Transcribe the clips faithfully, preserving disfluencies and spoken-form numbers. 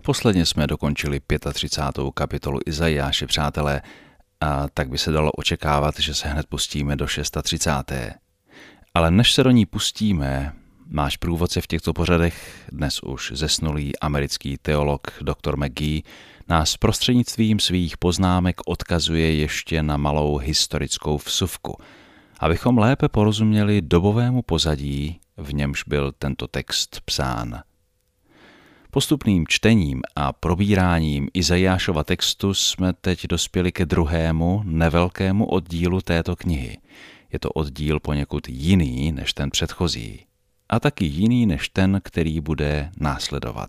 Posledně jsme dokončili třicátou pátou kapitolu Izajáše, přátelé, a tak by se dalo očekávat, že se hned pustíme do třicáté šesté Ale než se do ní pustíme, náš průvodce v těchto pořadech, dnes už zesnulý americký teolog doktor McGee, nás prostřednictvím svých poznámek odkazuje ještě na malou historickou vsuvku, abychom lépe porozuměli dobovému pozadí, v němž byl tento text psán. Postupným čtením a probíráním Izajášova textu jsme teď dospěli ke druhému, nevelkému oddílu této knihy. Je to oddíl poněkud jiný než ten předchozí a taky jiný než ten, který bude následovat.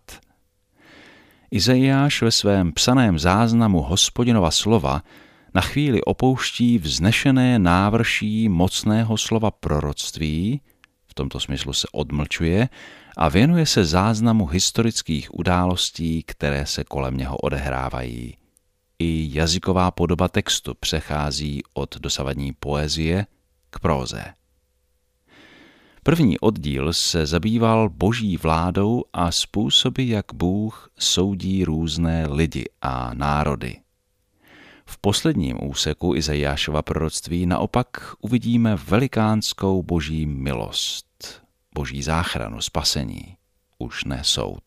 Izajáš ve svém psaném záznamu Hospodinova slova na chvíli opouští vznešené návrší mocného slova proroctví, v tomto smyslu se odmlčuje a věnuje se záznamu historických událostí, které se kolem něho odehrávají. I jazyková podoba textu přechází od dosavadní poezie k próze. První oddíl se zabýval boží vládou a způsoby, jak Bůh soudí různé lidi a národy. V posledním úseku Izajášova proroctví naopak uvidíme velikánskou boží milost, boží záchranu, spasení, už ne soud.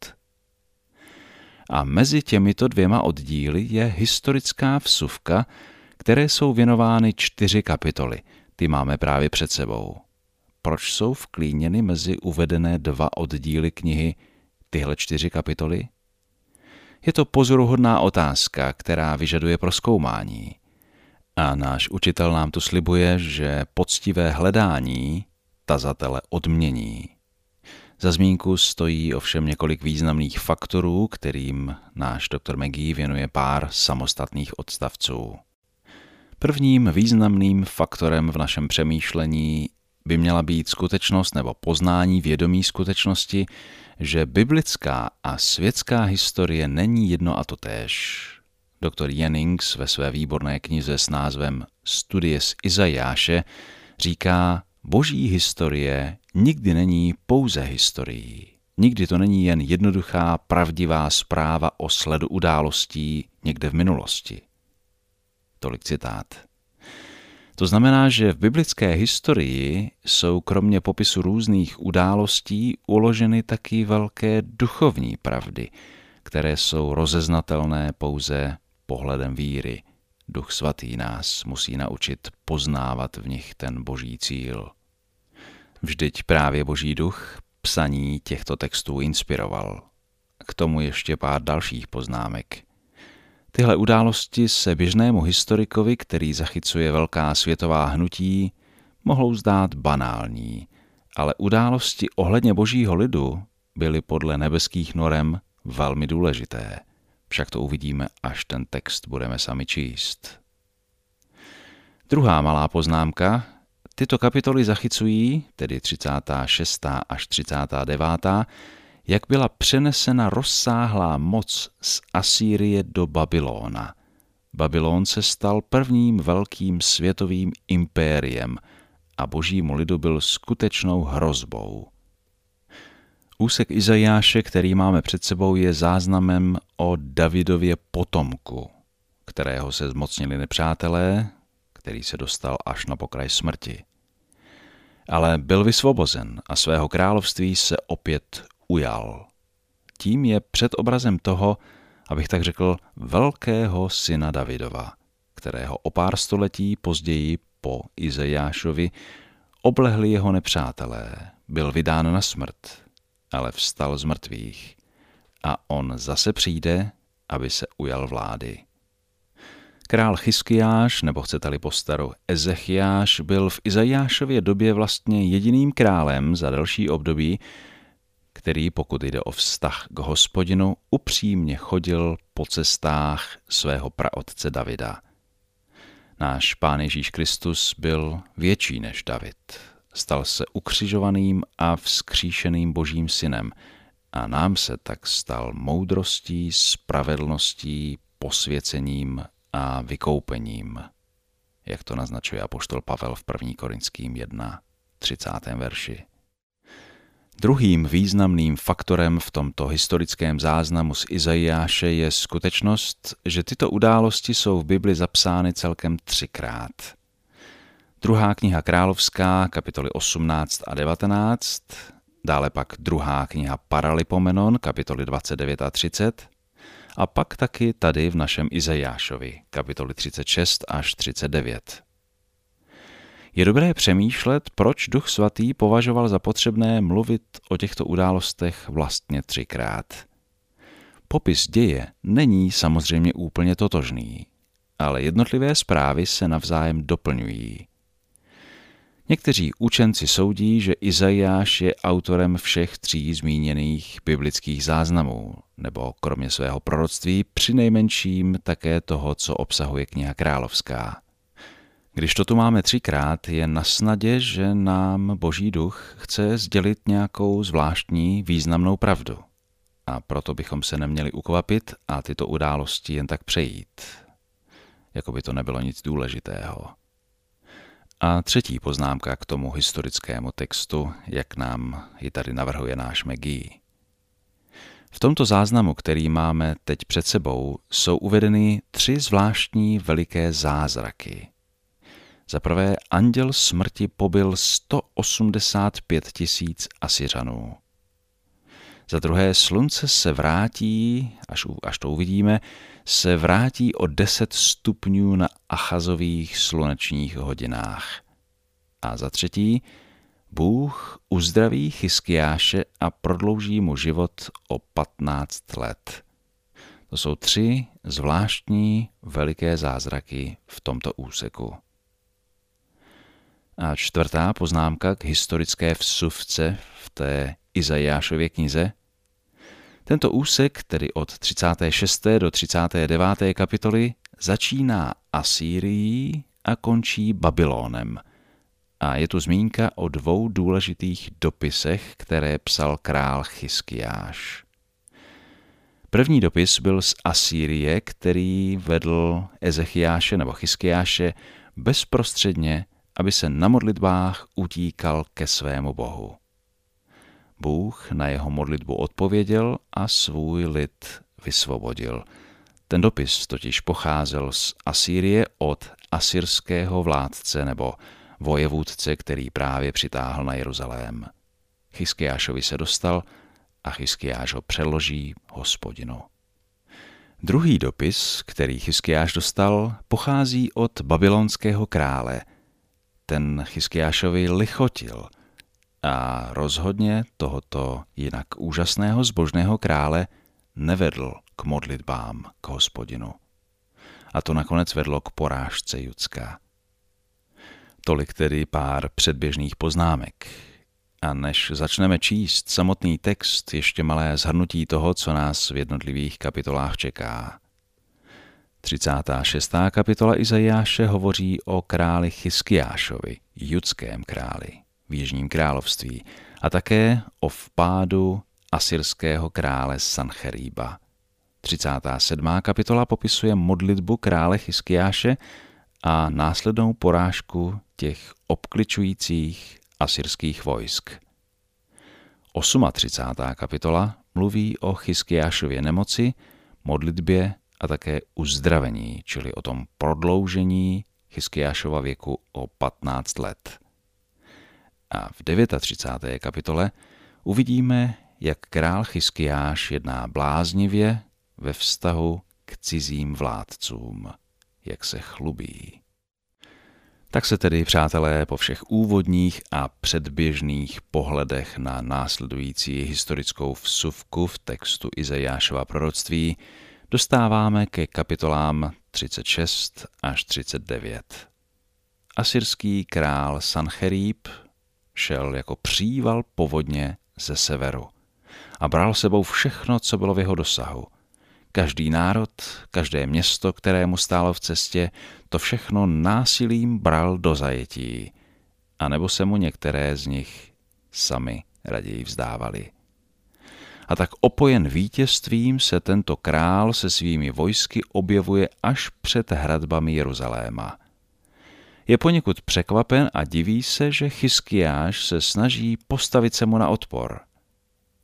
A mezi těmito dvěma oddíly je historická vsuvka, které jsou věnovány čtyři kapitoly. Ty máme právě před sebou. Proč jsou vklíněny mezi uvedené dva oddíly knihy tyhle čtyři kapitoly? Je to pozoruhodná otázka, která vyžaduje prozkoumání. A náš učitel nám tu slibuje, že poctivé hledání tazatele odmění. Za zmínku stojí ovšem několik významných faktorů, kterým náš doktor McGee věnuje pár samostatných odstavců. Prvním významným faktorem v našem přemýšlení by měla být skutečnost nebo poznání vědomí skutečnosti, že biblická a světská historie není jedno a totéž. Doktor Jennings ve své výborné knize s názvem Studie z Izajáše říká, boží historie nikdy není pouze historií. Nikdy to není jen jednoduchá, pravdivá zpráva o sledu událostí někde v minulosti. Tolik citát. To znamená, že v biblické historii jsou kromě popisu různých událostí uloženy taky velké duchovní pravdy, které jsou rozeznatelné pouze pohledem víry. Duch svatý nás musí naučit poznávat v nich ten boží cíl. Vždyť právě boží duch psaní těchto textů inspiroval. K tomu ještě pár dalších poznámek. Tyhle události se běžnému historikovi, který zachycuje velká světová hnutí, mohou zdát banální, ale události ohledně božího lidu byly podle nebeských norem velmi důležité. Však to uvidíme, až ten text budeme sami číst. Druhá malá poznámka. Tyto kapitoly zachycují, tedy třicátá šestá až třicátá devátá, jak byla přenesena rozsáhlá moc z Asýrie do Babylóna. Babylón se stal prvním velkým světovým impériem a božímu lidu byl skutečnou hrozbou. Úsek Izajáše, který máme před sebou, je záznamem o Davidově potomku, kterého se zmocnili nepřátelé, který se dostal až na pokraj smrti. Ale byl vysvobozen a svého království se opět ujal. Tím je předobrazem toho, abych tak řekl, velkého syna Davidova, kterého o pár století později po Izajášovi oblehli jeho nepřátelé, byl vydán na smrt, ale vstal z mrtvých a on zase přijde, aby se ujal vlády. Král Chiskiáš, nebo chcete-li po staru Ezechiáš, byl v Izajášově době vlastně jediným králem za další období, který, pokud jde o vztah k Hospodinu, upřímně chodil po cestách svého praotce Davida. Náš Pán Ježíš Kristus byl větší než David. Stal se ukřižovaným a vzkříšeným Božím synem a nám se tak stal moudrostí, spravedlností, posvěcením a vykoupením, jak to naznačuje apoštol Pavel v první Korinským jedna, třicátém verši. Druhým významným faktorem v tomto historickém záznamu z Izajáše je skutečnost, že tyto události jsou v Bibli zapsány celkem třikrát. Druhá kniha královská, kapitoly osmnáct a devatenáct, dále pak druhá kniha Paralipomenon, kapitoly dvacet devět a třicet, a pak taky tady v našem Izajášovi, kapitoly třicet šest až třicet devět. Je dobré přemýšlet, proč Duch Svatý považoval za potřebné mluvit o těchto událostech vlastně třikrát. Popis děje není samozřejmě úplně totožný, ale jednotlivé zprávy se navzájem doplňují. Někteří učenci soudí, že Izajáš je autorem všech tří zmíněných biblických záznamů, nebo kromě svého proroctví přinejmenším také toho, co obsahuje kniha královská. Když to tu máme třikrát, je na snadě, že nám Boží duch chce sdělit nějakou zvláštní významnou pravdu. A proto bychom se neměli ukvapit a tyto události jen tak přejít. Jako by to nebylo nic důležitého. A třetí poznámka k tomu historickému textu, jak nám ji tady navrhuje náš Magee. V tomto záznamu, který máme teď před sebou, jsou uvedeny tři zvláštní veliké zázraky. Za prvé, anděl smrti pobil sto osmdesát pět tisíc Asyřanů. Za druhé, slunce se vrátí, až, až to uvidíme, se vrátí o deset stupňů na Achazových slunečních hodinách. A za třetí, Bůh uzdraví Chiskiáše a prodlouží mu život o patnáct let. To jsou tři zvláštní veliké zázraky v tomto úseku. A čtvrtá poznámka k historické vsuvce v té Izajášově knize. Tento úsek, tedy od třicáté šesté do třicáté deváté kapitoly, začíná Asýrií a končí Babylonem. A je tu zmínka o dvou důležitých dopisech, které psal král Chiskiáš. První dopis byl z Asýrie, který vedl Ezechiáše nebo Chiskiáše bezprostředně, aby se na modlitbách utíkal ke svému Bohu. Bůh na jeho modlitbu odpověděl a svůj lid vysvobodil. Ten dopis totiž pocházel z Asýrie od asyrského vládce nebo vojevůdce, který právě přitáhl na Jeruzalém. Chiskiášovi se dostal a Chiskiáš ho přeloží Hospodinu. Druhý dopis, který Chiskiáš dostal, pochází od babylonského krále. Ten Chiskiášovi lichotil a rozhodně tohoto jinak úžasného zbožného krále nevedl k modlitbám k Hospodinu. A to nakonec vedlo k porážce Judska. Tolik tedy pár předběžných poznámek. A než začneme číst samotný text, ještě malé shrnutí toho, co nás v jednotlivých kapitolách čeká. třicátá šestá kapitola Izajáše hovoří o králi Chiskiášovi, judském králi, v Jižním království, a také o vpádu asyrského krále Sancheríba. třicátá sedmá kapitola popisuje modlitbu krále Chiskiáše a následnou porážku těch obkličujících asyrských vojsk. třicátá osmá kapitola mluví o Chiskiášově nemoci, modlitbě a také uzdravení, čili o tom prodloužení Chiskiášova věku o patnáct let. A v třicáté deváté kapitole uvidíme, jak král Chiskiáš jedná bláznivě ve vztahu k cizím vládcům, jak se chlubí. Tak se tedy, přátelé, po všech úvodních a předběžných pohledech na následující historickou vsuvku v textu Izajášova proroctví dostáváme ke kapitolám třicet šest až třicet devět. Asyrský král Sancheríb šel jako příval povodně ze severu a bral sebou všechno, co bylo v jeho dosahu. Každý národ, každé město, které mu stálo v cestě, to všechno násilím bral do zajetí, anebo se mu některé z nich sami raději vzdávali. A tak opojen vítězstvím se tento král se svými vojsky objevuje až před hradbami Jeruzaléma. Je poněkud překvapen a diví se, že Chiskiáš se snaží postavit se mu na odpor.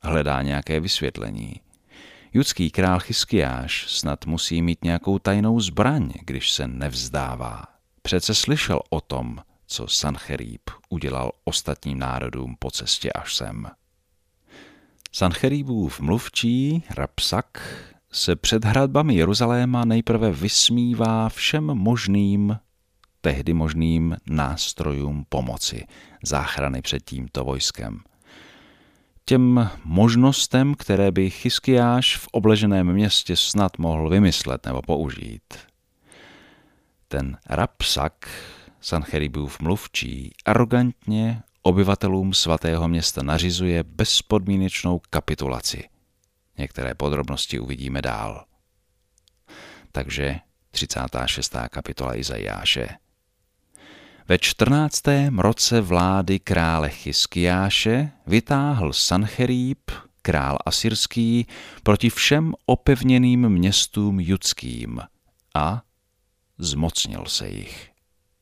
Hledá nějaké vysvětlení. Judský král Chiskiáš snad musí mít nějakou tajnou zbraň, když se nevzdává. Přece slyšel o tom, co Sancherib udělal ostatním národům po cestě až sem. Sancheribův mluvčí Rabsak se před hradbami Jeruzaléma nejprve vysmívá všem možným, tehdy možným nástrojům pomoci, záchrany před tímto vojskem. Těm možnostem, které by Chiskiáš v obleženém městě snad mohl vymyslet nebo použít. Ten Rabsak, Sancheribův mluvčí, arrogantně obyvatelům svatého města nařizuje bezpodmínečnou kapitulaci. Některé podrobnosti uvidíme dál. Takže třicátá šestá kapitola Izajáše. Ve čtrnáctém roce vlády krále Chiskiáše vytáhl Sancherib, král asyrský, proti všem opevněným městům judským a zmocnil se jich.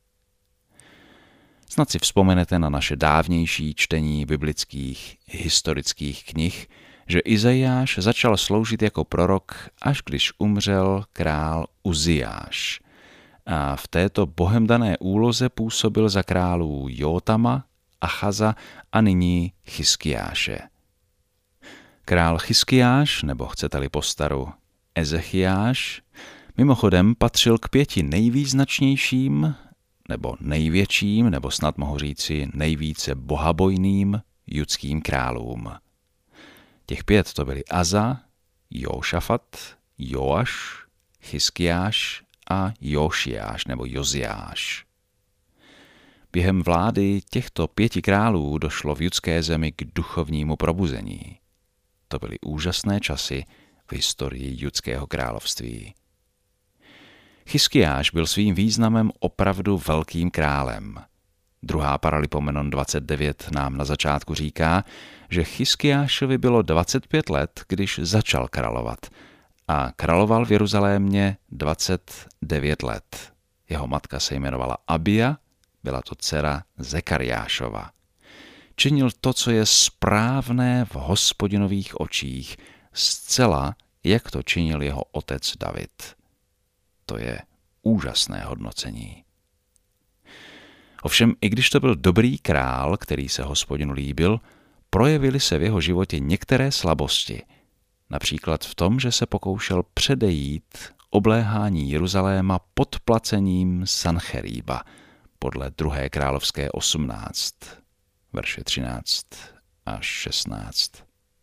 Snad si vzpomenete na naše dávnější čtení biblických historických knih, že Izajáš začal sloužit jako prorok, až když umřel král Uziáš. A v této bohem dané úloze působil za králů Jótama, Achaza a nyní Chiskiáše. Král Chiskiáš, nebo chcete-li po staru Ezechiáš, mimochodem patřil k pěti nejvýznačnějším, nebo největším, nebo snad mohu říci nejvíce bohabojným judským králům. Těch pět to byli Aza, Jóšafat, Joaš, Chiskiáš a Jošiáš nebo Joziáš. Během vlády těchto pěti králů došlo v judské zemi k duchovnímu probuzení. To byly úžasné časy v historii judského království. Chiskiáš byl svým významem opravdu velkým králem. Druhá Paralipomenon dvacet devět nám na začátku říká, že Chiskiášovi bylo dvacet pět let, když začal královat a královal v Jeruzalémě dvacet devět let. Jeho matka se jmenovala Abia, byla to dcera Zekariášova. Činil to, co je správné v Hospodinových očích, zcela, jak to činil jeho otec David. To je úžasné hodnocení. Ovšem, i když to byl dobrý král, který se Hospodinu líbil, projevily se v jeho životě některé slabosti. Například v tom, že se pokoušel předejít obléhání Jeruzaléma podplacením Sancheriba podle druhé královské osmnáct, verše třináct až šestnáct.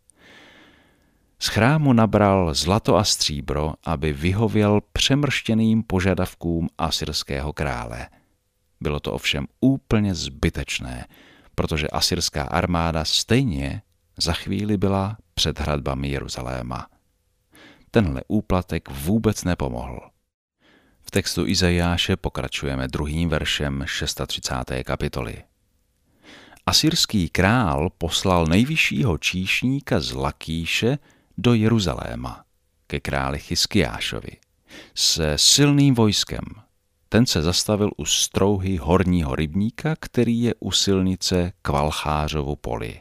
Z chrámu nabral zlato a stříbro, aby vyhověl přemrštěným požadavkům asyrského krále. Bylo to ovšem úplně zbytečné, protože asyrská armáda stejně za chvíli byla před hradbami Jeruzaléma. Tenhle úplatek vůbec nepomohl. V textu Izajáše pokračujeme druhým veršem třicáté šesté kapitoly. Asyrský král poslal nejvyššího číšníka z Lakíše do Jeruzaléma ke králi Chiskiášovi se silným vojskem. Ten se zastavil u strouhy horního rybníka, který je u silnice k Valchářovu poli.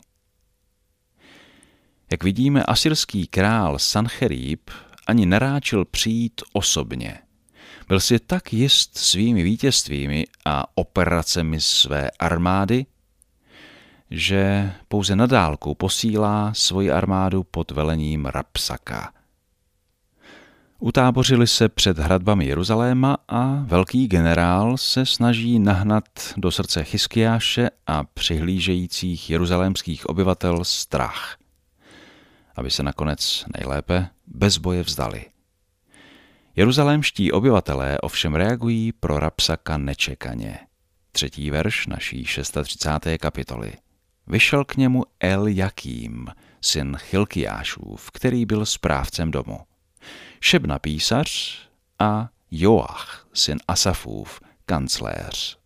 Jak vidíme, asyrský král Sancherib ani neráčil přijít osobně. Byl si tak jist svými vítězstvími a operacemi své armády, že pouze na dálku posílá svoji armádu pod velením Rabsaka. Utábořili se před hradbami Jeruzaléma a velký generál se snaží nahnat do srdce Chiskiáše a přihlížejících jeruzalémských obyvatel strach, aby se nakonec nejlépe bez boje vzdali. Jeruzalémští obyvatelé ovšem reagují pro Rabsaka nečekaně. Třetí verš naší třicáté šesté kapitoly. Vyšel k němu El-Jakým, syn Chilkiášův, který byl správcem domu. Šebna písař a Joach, syn Asafův, kancléř.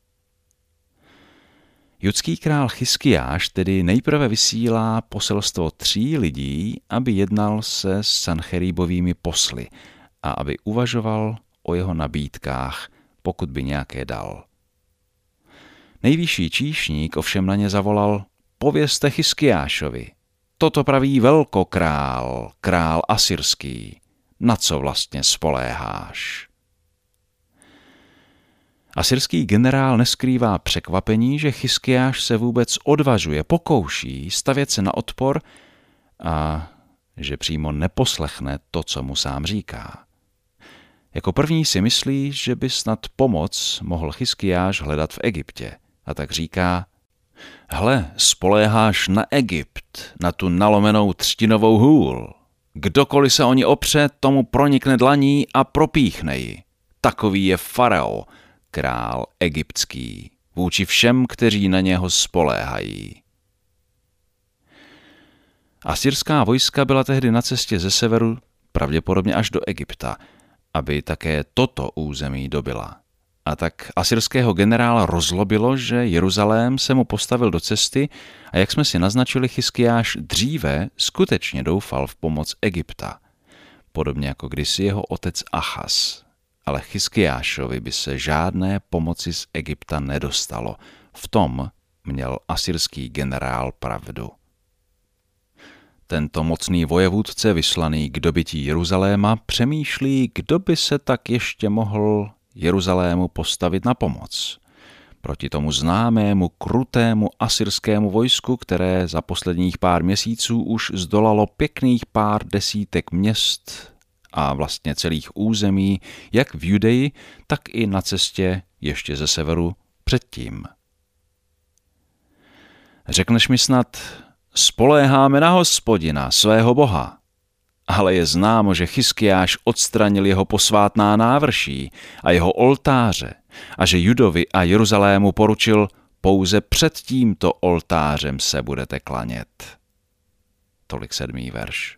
Judský král Chiskiáš tedy nejprve vysílá poselstvo tří lidí, aby jednal se Sancheribovými posly a aby uvažoval o jeho nabídkách, pokud by nějaké dal. Nejvyšší číšník ovšem na ně zavolal: Povězte Chiskiášovi. toto praví velkokrál, král asyrský. Na co vlastně spoléháš? Asyrský generál neskrývá překvapení, že Chiskiáš se vůbec odvažuje, pokouší stavět se na odpor a že přímo neposlechne to, co mu sám říká. Jako první si myslí, že by snad pomoc mohl Chiskiáš hledat v Egyptě a tak říká: Hle, spoléháš na Egypt, na tu nalomenou třtinovou hůl. Kdokoliv se o ní opře, tomu pronikne dlaní a propíchne ji. Takový je farao, král egyptský, vůči všem, kteří na něho spoléhají. Asyrská vojska byla tehdy na cestě ze severu, pravděpodobně až do Egypta, aby také toto území dobyla. A tak asyrského generála rozlobilo, že Jeruzalém se mu postavil do cesty a jak jsme si naznačili, Chiskiáš dříve skutečně doufal v pomoc Egypta, podobně jako kdysi jeho otec Achaz. Ale Chiskiášovi by se žádné pomoci z Egypta nedostalo. V tom měl asyrský generál pravdu. Tento mocný vojevůdce vyslaný k dobytí Jeruzaléma přemýšlí, kdo by se tak ještě mohl Jeruzalému postavit na pomoc. Proti tomu známému, krutému asyrskému vojsku, které za posledních pár měsíců už zdolalo pěkných pár desítek měst a vlastně celých území, jak v Judeji, tak i na cestě ještě ze severu předtím. Řekneš mi snad, spoléháme na Hospodina, svého Boha. Ale je známo, že Chiskiáš odstranil jeho posvátná návrší a jeho oltáře a že Judovi a Jeruzalému poručil, pouze před tímto oltářem se budete klanět. Tolik sedmý verš.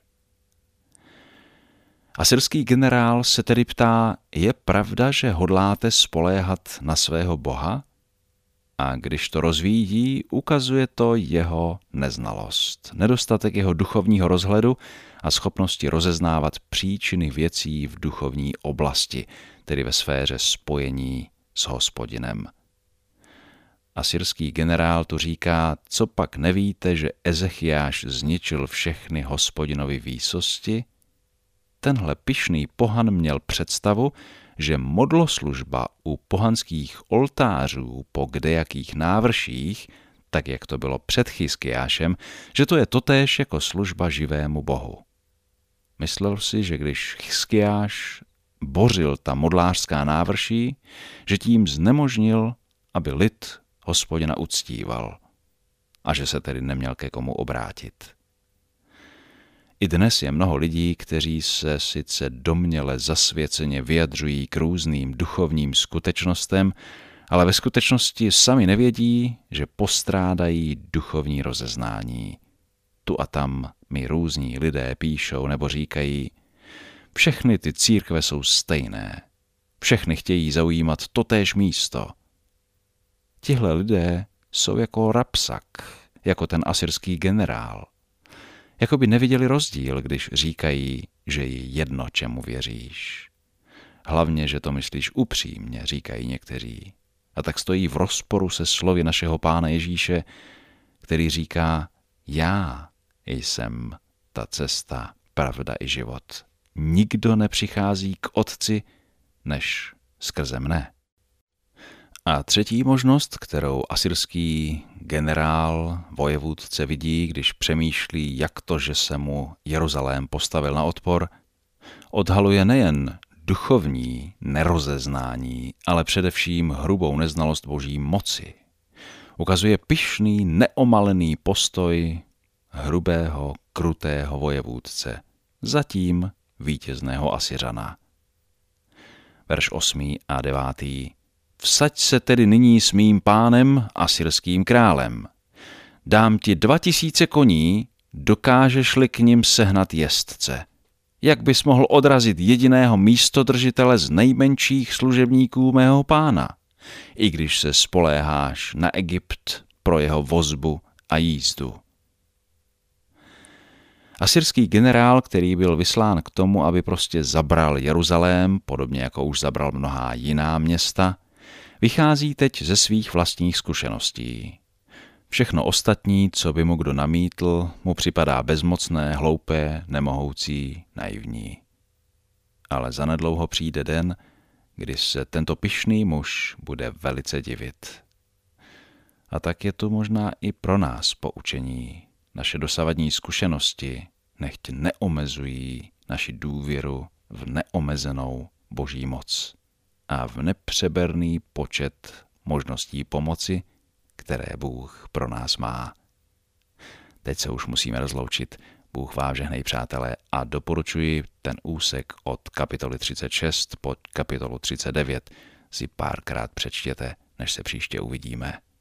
Asyrský generál se tedy ptá, je pravda, že hodláte spoléhat na svého Boha? A když to rozvíjí, ukazuje to jeho neznalost, nedostatek jeho duchovního rozhledu a schopnosti rozeznávat příčiny věcí v duchovní oblasti, tedy ve sféře spojení s Hospodinem. Asyrský generál tu říká, co pak nevíte, že Ezechiáš zničil všechny Hospodinovy výsosti? Tenhle pyšný pohan měl představu, že modloslužba u pohanských oltářů po kdejakých návrších, tak jak to bylo před Chiskiášem, že to je totéž jako služba živému Bohu. Myslel si, že když Chiskiáš bořil ta modlářská návrší, že tím znemožnil, aby lid Hospodina uctíval a že se tedy neměl ke komu obrátit. I dnes je mnoho lidí, kteří se sice domněle zasvěceně vyjadřují k různým duchovním skutečnostem, ale ve skutečnosti sami nevědí, že postrádají duchovní rozeznání. Tu a tam mi různí lidé píšou nebo říkají, všechny ty církve jsou stejné, všechny chtějí zaujímat totéž místo. Tihle lidé jsou jako Rapsak, jako ten asyrský generál. Jako by neviděli rozdíl, když říkají, že je jedno, čemu věříš. Hlavně, že to myslíš upřímně, říkají někteří. A tak stojí v rozporu se slovy našeho Pána Ježíše, který říká, já jsem ta cesta, pravda i život. Nikdo nepřichází k Otci, než skrze mne. A třetí možnost, kterou asyrský generál, vojevůdce vidí, když přemýšlí, jak to, že se mu Jeruzalém postavil na odpor, odhaluje nejen duchovní nerozeznání, ale především hrubou neznalost boží moci. Ukazuje pyšný, neomalený postoj hrubého, krutého vojevůdce, zatím vítězného Asyřana. Verš osmý a devátý. Vsaď se tedy nyní s mým pánem, asyrským králem. Dám ti dva tisíce koní, dokážeš-li k nim sehnat jezdce. Jak bys mohl odrazit jediného místodržitele z nejmenších služebníků mého pána, i když se spoléháš na Egypt pro jeho vozbu a jízdu. Asyrský generál, který byl vyslán k tomu, aby prostě zabral Jeruzalém, podobně jako už zabral mnohá jiná města, vychází teď ze svých vlastních zkušeností. Všechno ostatní, co by mu kdo namítl, mu připadá bezmocné, hloupé, nemohoucí, naivní. Ale zanedlouho přijde den, kdy se tento pyšný muž bude velice divit. A tak je to možná i pro nás poučení. Naše dosavadní zkušenosti nechť neomezují naši důvěru v neomezenou Boží moc a v nepřeberný počet možností pomoci, které Bůh pro nás má. Teď se už musíme rozloučit. Bůh vás žehnej, přátelé, a doporučuji ten úsek od kapitoly třicet šest po kapitolu třicet devět si párkrát přečtěte, než se příště uvidíme.